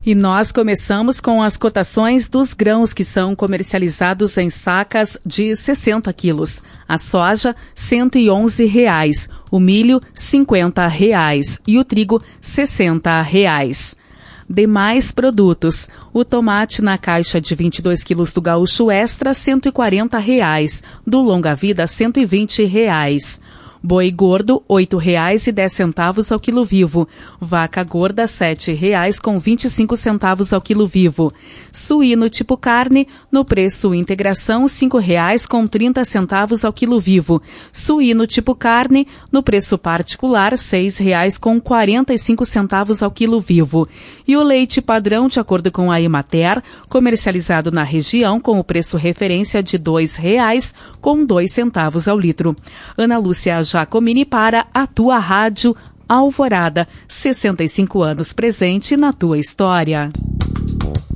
E nós começamos com as cotações dos grãos que são comercializados em sacas de 60 quilos. A soja, R$ 111,00. O milho, R$ 50,00. E o trigo, R$ 60,00. Demais produtos. O tomate na caixa de 22 quilos do Gaúcho Extra, R$ 140,00. Do Longa Vida, R$ 120,00. Boi gordo, R$ 8,10 ao quilo vivo. Vaca gorda, R$ 7,25 ao quilo vivo. Suíno tipo carne, no preço integração, R$ 5,30 ao quilo vivo. Suíno tipo carne, no preço particular, R$ 6,45 ao quilo vivo. E o leite padrão, de acordo com a Emater, comercializado na região com o preço referência de R$ 2,02 ao litro. Ana Lúcia Jacomini para a tua rádio Alvorada, 65 anos presente na tua história.